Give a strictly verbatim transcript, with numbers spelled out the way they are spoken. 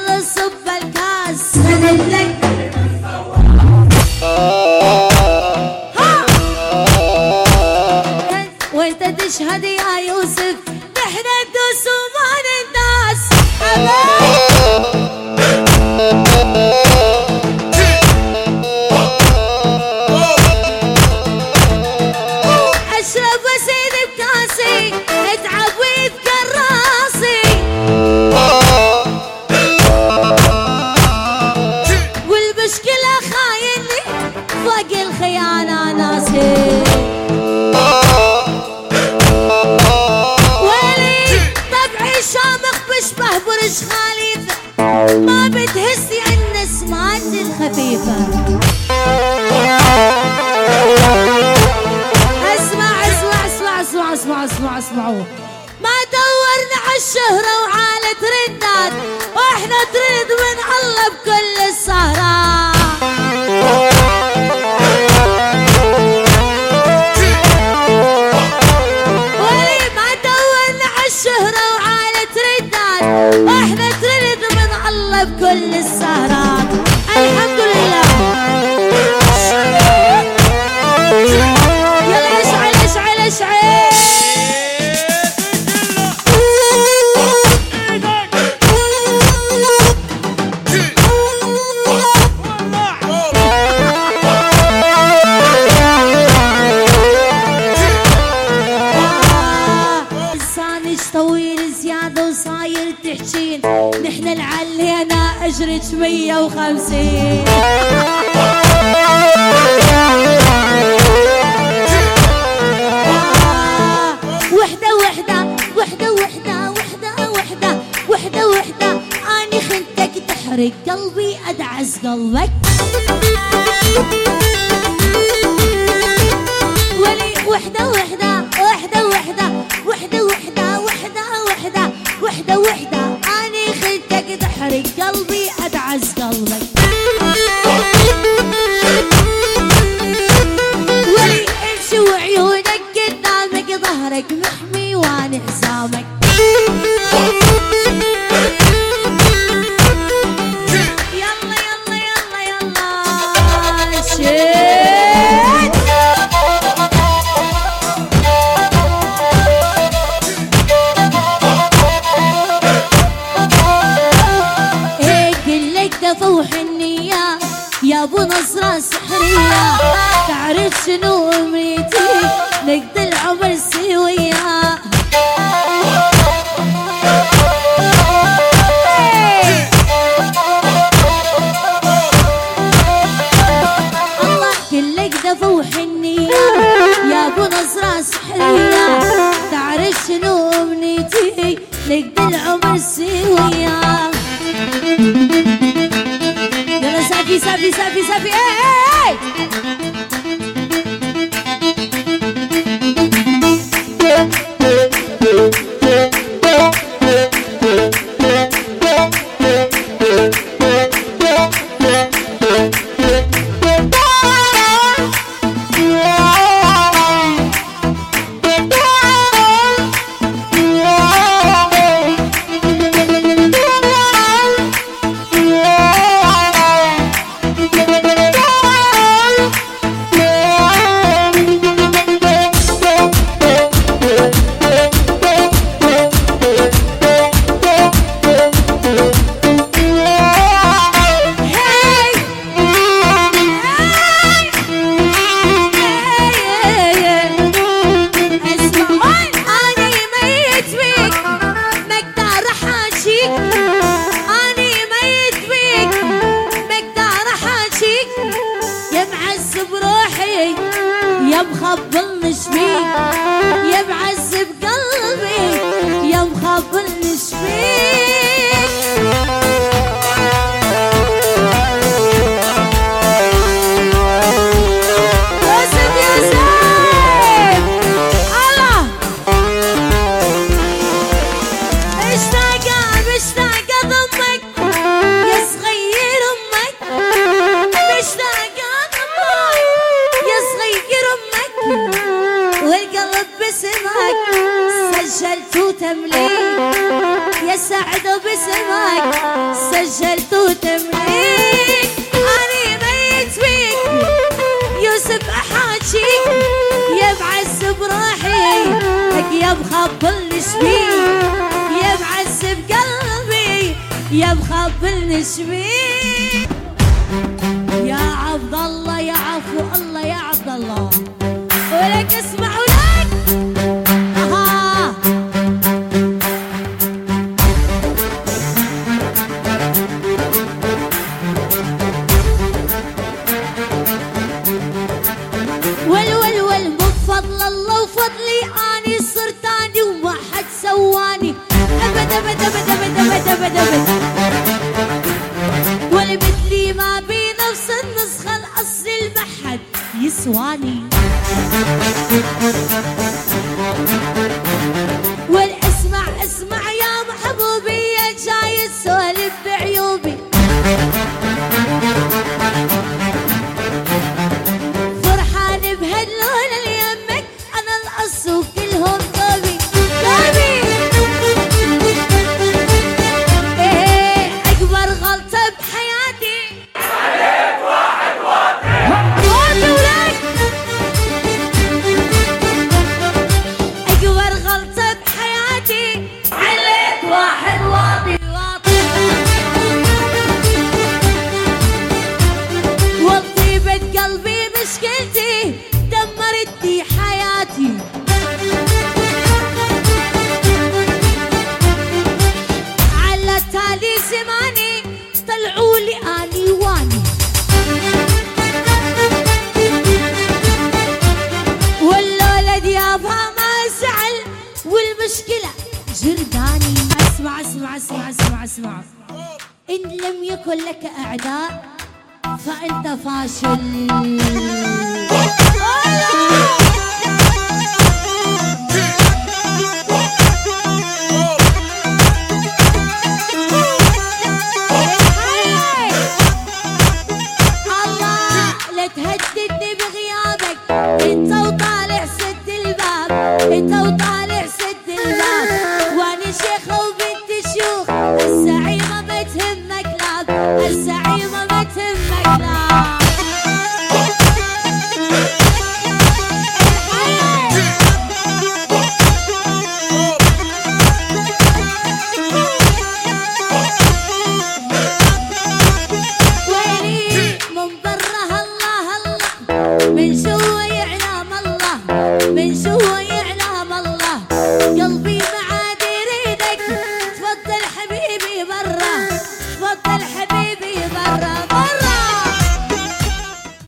يلا صب الكاس خليلك وانت تشهد يا يوسف نحن ندوس وما ننداس اشرب واسيد بكاسي اتعب ويذكر راسي والمشكلة خايني فوق الخيانة ناسي بشبه برج خليفة ما بتهسي النسمات الخفيفة اسمع اسمع اسمع اسمع اسمع اسمع اسمعوا ما دورنا عالشهرة وعالى ترندات واحنا ترند من الله بكل السهرات ولي ما دورنا عالشهرة واحنا تريد من الله بكل السهرات الحمد لله يلا اشعل اشعل اشعل لسانك طويل زيادة وصاير تحجين نحن العلي انا اجرج مية وخمسين وحدة وحدة وحدة وحدة وحدة وحدة وحدة وحدة اني خنتك تحرق قلبي ادعس قلبك ولي وحدة وحدة وحدة وحدة وحدة وحدة وحدة وحدة وحدة وحدة اني خنتك تحرق قلبي ادعس قلبك ولي امشي وعيونك قدامك ظهرك محمي وانا حزامك يلا يلا يلا يلا شيت فوح النية يا ابو نصرة سحرية تعرف شنو امنيتي نقضي العمر سوية الله كلك ده فوح النية يا ابو نصرة سحرية تعرف شنو امنيتي نقضي العمر سوية يلا سافي سافي سافي سافي اي يا مخبلني شبيك يا معذب قلبي يا مخبلني شبيك يوسف يوسف الله مشتاقة مشتاقة ضمك يا صغير امك مشتاقة ضمك يا صغير امك والقلب باسمك سجلت وتمليك يا سعد باسمك سجلت وتمليك أنا ميت فيك يوسف أحاجيك يا بعذب روحي لك يا مخبل شبيك يا بعذب قلبي يا مخبل شبيك يا عبد الله يا عفو الله يا عبد الله ولك اسمع ولك آه. ول ول ول بفضل الله وفضلي اني صرت اني وما حد سواني ابد ابد ابد ابد ابد ابد ابد والمثلي ما بي نفس النسخة الاصلي المحد يسواني والاسمع اسمع يا محبوبي يا جاي تسولف بعيوبي فرحان بهاللون اللي يمك انا القص وكلهم طوبي طوبي ايه اكبر غلطة بحياتي عليك واحد واطي واطي ولك اكبر غلطة بحياتي عليك واحد واطي واطي وطيبة قلبي مشكلتي دمرت لي حياتي على تالي زماني طلعوا لي اني واني والولد يابها ما زعل والمشكلة جرداني اسمع اسمع اسمع اسمع اسمع ان لم يكن لك اعداء فانت فاشل الله لا تهددني بغيابك انت وطالع سد الباب انت وطالع سد الباب وانا شيخة وبنت شيوخ الزعيمة ما تهمك لاب الزعيمة ما تهمك لاب ويلي من برا الله الله من جوا